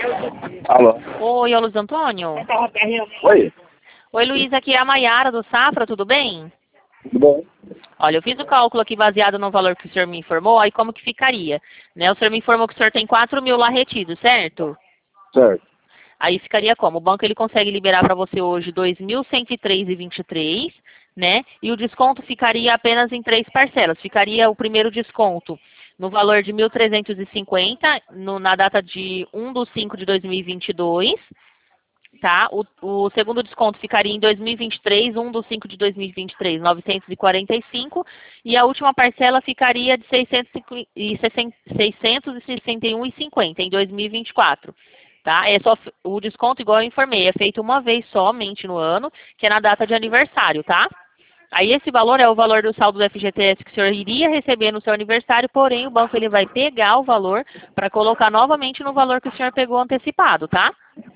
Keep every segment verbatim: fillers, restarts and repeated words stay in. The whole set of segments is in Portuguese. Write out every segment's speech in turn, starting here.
Alô? Oi, é o Luiz Antônio? Oi, Oi, Luiz, aqui é a Maiara do Safra, tudo bem? tudo bom? Olha, eu fiz o cálculo aqui baseado no valor que o senhor me informou, aí como que ficaria? Né, o senhor me informou que o senhor tem quatro mil lá retido, certo? Certo. Aí ficaria como? O banco ele consegue liberar para você hoje dois mil cento e três vírgula vinte e três, né? E o desconto ficaria apenas em três parcelas. Ficaria o primeiro desconto no valor de mil trezentos e cinquenta no, na data de um de cinco de dois mil e vinte e dois, tá? O, o segundo desconto ficaria em dois mil e vinte e três, um de cinco de dois mil e vinte e três, novecentos e quarenta e cinco, e a última parcela ficaria de seiscentos e sessenta e um vírgula cinquenta em dois mil e vinte e quatro. Tá? É só o desconto, igual eu informei, é feito uma vez somente no ano, que é na data de aniversário, tá? Aí esse valor é o valor do saldo do F G T S que o senhor iria receber no seu aniversário, porém o banco ele vai pegar o valor para colocar novamente no valor que o senhor pegou antecipado, tá?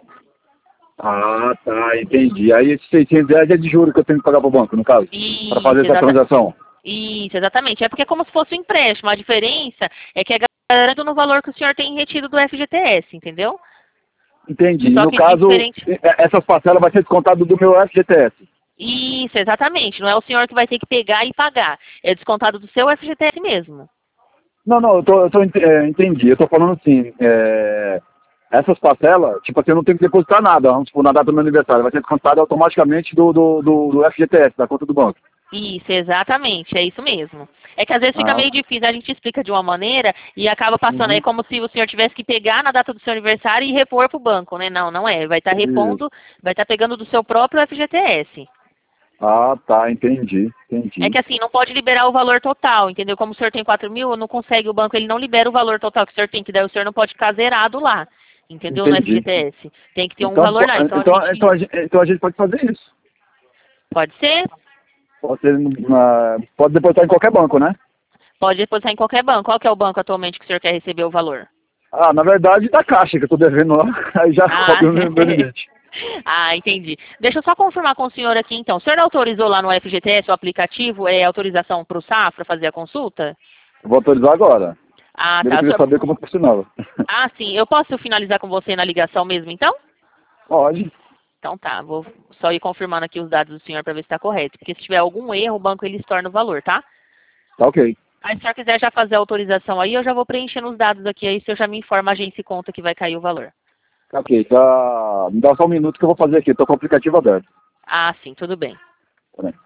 Ah, tá, entendi. Aí esses seiscentos reais é de juros que eu tenho que pagar pro banco, no caso, para fazer Isso, essa exata- transação. Isso, exatamente. É porque é como se fosse um empréstimo. A diferença é que é garantido no valor que o senhor tem retido do F G T S, entendeu? Entendi. Só No que caso, diferente. e- essas parcelas vai ser descontado do meu F G T S. Isso, exatamente. Não é o senhor que vai ter que pegar e pagar. É descontado do seu F G T S mesmo. Não, não, eu tô, eu tô ent- é, entendi. Eu tô falando assim, é, essas parcelas, tipo assim, eu não tenho que depositar nada, vamos supor, na data do meu aniversário, vai ser descontado automaticamente do, do, do, do F G T S, da conta do banco. Isso, exatamente, é isso mesmo. É que às vezes fica Ah, meio difícil, a gente explica de uma maneira e acaba passando, é uhum. como se o senhor tivesse que pegar na data do seu aniversário e repor para o banco, né? Não, não é. Vai estar Isso. repondo, vai estar pegando do seu próprio F G T S. Ah, tá, entendi, É entendi. que assim, não pode liberar o valor total, entendeu? Como o senhor tem quatro mil, não consegue, o banco ele não libera o valor total que o senhor tem, que daí o senhor não pode ficar zerado lá, entendeu? No Entendi. F G T S. Tem que ter um Então, valor po- lá. Então a então, gente. então, a gente, então a gente pode fazer isso. Pode ser? Pode, ser, na, pode depositar em qualquer banco, né? Pode depositar em qualquer banco. Qual que é o banco atualmente que o senhor quer receber o valor? Ah, na verdade, da Caixa que eu tô devendo lá, aí já Ah, cobre o meu, meu limite. ah, entendi. Deixa eu só confirmar com o senhor aqui, então. O senhor autorizou lá no F G T S o aplicativo, é autorização para o Safra fazer a consulta? Eu vou autorizar agora. Ah, Primeiro tá. eu O queria senhor... saber como funcionava. Ah, sim. Eu posso finalizar com você na ligação mesmo, então? Pode. Então tá, vou só ir confirmando aqui os dados do senhor para ver se está correto. Porque se tiver algum erro, o banco ele estorna o valor, tá? Tá ok. Aí se o senhor quiser já fazer a autorização aí, eu já vou preenchendo os dados aqui, aí o senhor já me informa a agência e conta que vai cair o valor. Tá ok. Tá... Me dá só um minuto que eu vou fazer aqui. Eu tô com o aplicativo aberto. Ah, sim, tudo bem. Tá bem.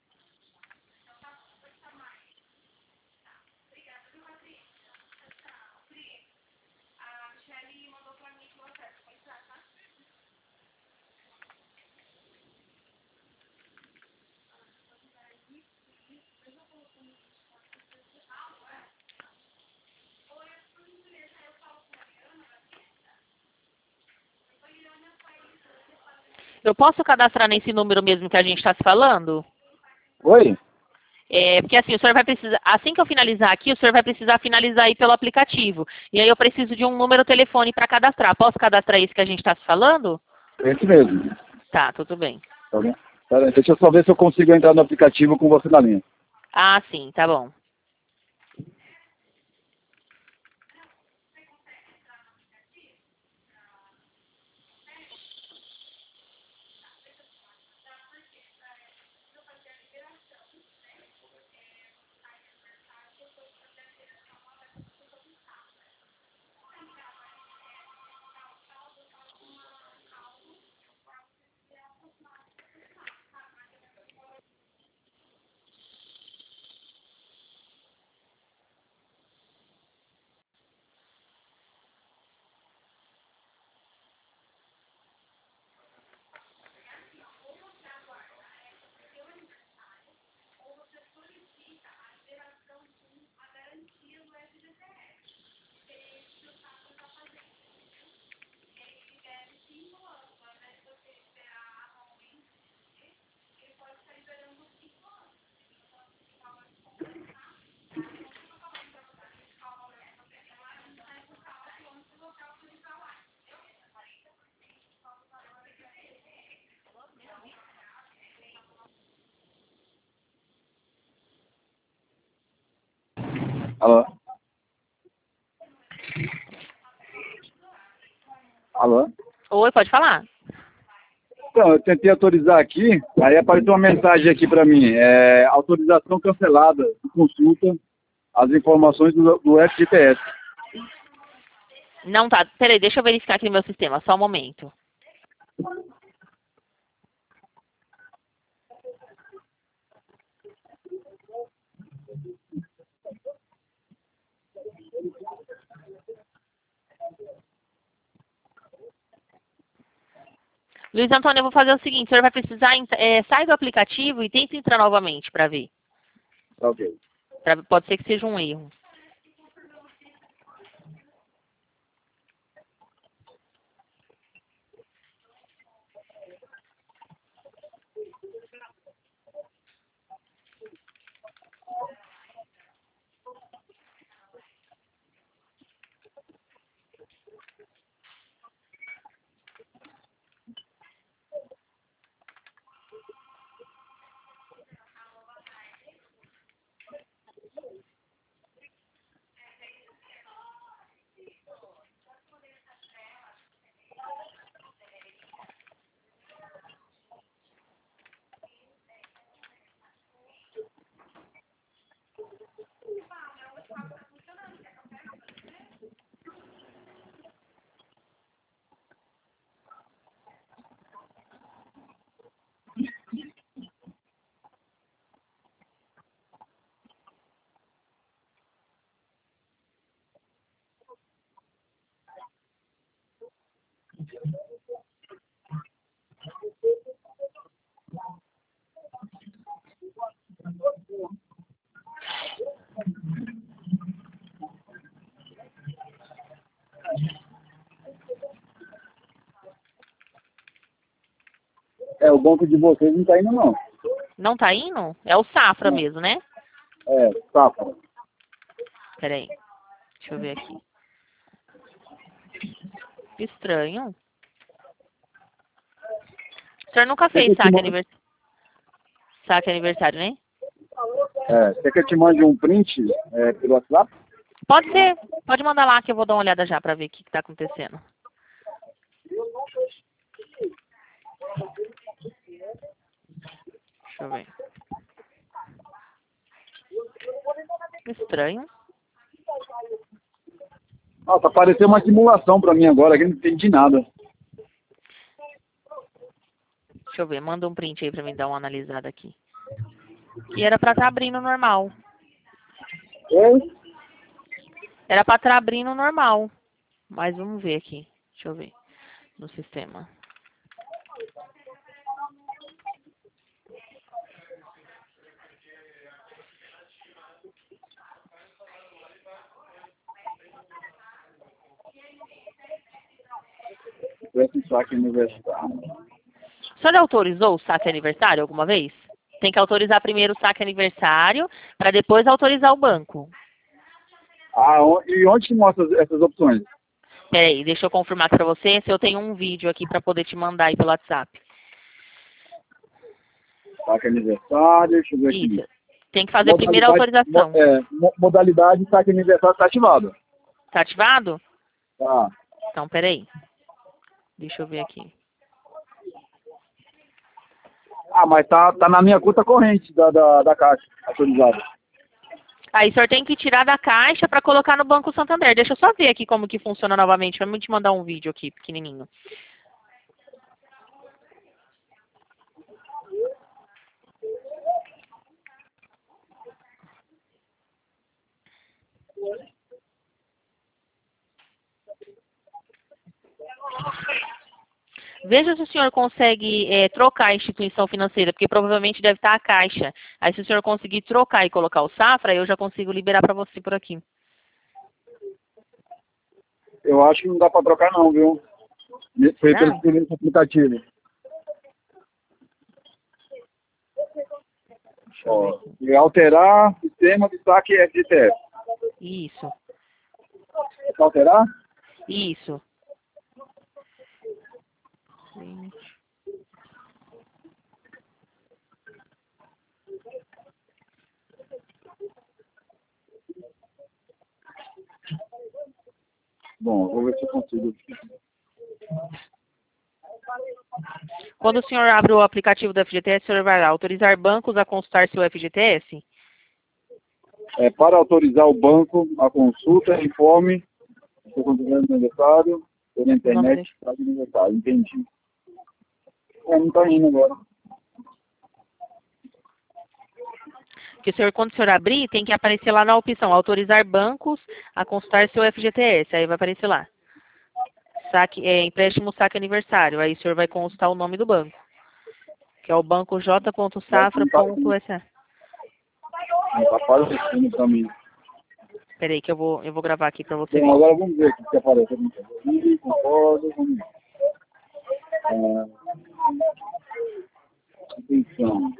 Eu posso cadastrar nesse número mesmo que a gente está se falando? Oi? É, porque assim, o senhor vai precisar, assim que eu finalizar aqui, o senhor vai precisar finalizar aí pelo aplicativo. E aí eu preciso de um número telefone para cadastrar. Posso cadastrar esse que a gente está se falando? É esse mesmo. Tá, tudo bem. Tá bem? Pera aí, deixa eu só ver se eu consigo entrar no aplicativo com você na linha. Ah, sim, tá bom. Alô? Alô? Oi, pode falar. Então, eu tentei autorizar aqui, aí apareceu uma mensagem aqui para mim, é, autorização cancelada de consulta as informações do, do F G T S. Não tá. Peraí, deixa eu verificar aqui no meu sistema, só um momento. Luiz Antônio, eu vou fazer o seguinte, o senhor vai precisar, é, sair do aplicativo e tenta entrar novamente para ver. Ok. Pra, pode ser que seja um erro. É, o banco de vocês não tá indo não. Não tá indo? É o Safra mesmo, né? É, safra. Peraí. Deixa eu ver aqui. Que estranho. O senhor nunca Quer que fez eu te saque mande, aniversário, saque aniversário, né? é, quer que eu te mande um print é, pelo WhatsApp? Pode ser. Pode mandar lá que eu vou dar uma olhada já para ver o que está acontecendo. Deixa eu ver. Estranho. Nossa, apareceu uma simulação para mim agora, que eu não entendi nada. Deixa eu ver. Manda um print aí para mim dar uma analisada aqui. E era para estar abrindo normal. Oi? Era para estar abrindo normal. Mas vamos ver aqui. Deixa eu ver. No sistema. Esse saque universitário. O senhor autorizou o saque aniversário alguma vez? Tem que autorizar primeiro o saque aniversário para depois autorizar o banco. Ah, on- e onde que mostra essas opções? Peraí, deixa eu confirmar para você se eu tenho um vídeo aqui para poder te mandar aí pelo WhatsApp. Saque aniversário, deixa eu ver aqui. Isso. Tem que fazer primeiro a Modalidade, mo- autorização. é, mo- modalidade saque aniversário está ativado. Tá ativado? Tá. Então, peraí. Deixa eu ver aqui. Ah, mas tá, tá na minha conta corrente da, da, da caixa atualizada. Aí o senhor tem que tirar da caixa para colocar no Banco Santander. Deixa eu só ver aqui como que funciona novamente. Vamos te mandar um vídeo aqui, pequenininho. Veja se o senhor consegue é, trocar a instituição financeira, porque provavelmente deve estar a Caixa. Aí se o senhor conseguir trocar e colocar o Safra, eu já consigo liberar para você por aqui. Eu acho que não dá para trocar não, viu? Foi pelo, Será? pelo aplicativo. Deixa eu ver Ó, aqui. e alterar sistema de saque F G T S. Isso, É pra alterar? isso. Bom, vou ver se eu consigo. Quando o senhor abre o aplicativo do F G T S, o senhor vai lá, autorizar bancos a consultar seu F G T S? É, para autorizar o banco a consulta, informe o contribuinte do aniversário, pela Nome internet, dele. está de aniversário. Entendi. É, não está indo agora. Que o senhor, quando o senhor abrir, tem que aparecer lá na opção, autorizar bancos a consultar seu F G T S. Aí vai aparecer lá. Saque, é, empréstimo saque aniversário. Aí o senhor vai constar o nome do banco. Que é o banco j ponto safra ponto s a. Não está aparecendo para mim. Peraí que eu vou, eu vou gravar aqui para você Bom, ver. agora vamos ver o que aparece. Ih, concordo, vamos ver. É, atenção.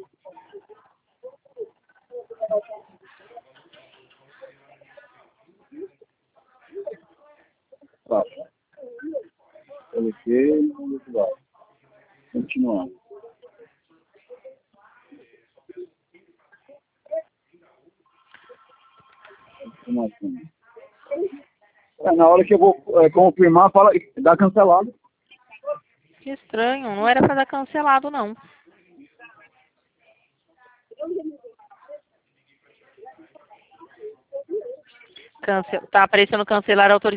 Tá. Coloquei, vamos lá. Continuar. Informação. É, na hora que eu vou é, confirmar, fala, dá cancelado. Que estranho, não era para dar cancelado, não. Cance... Tá aparecendo cancelar autorização.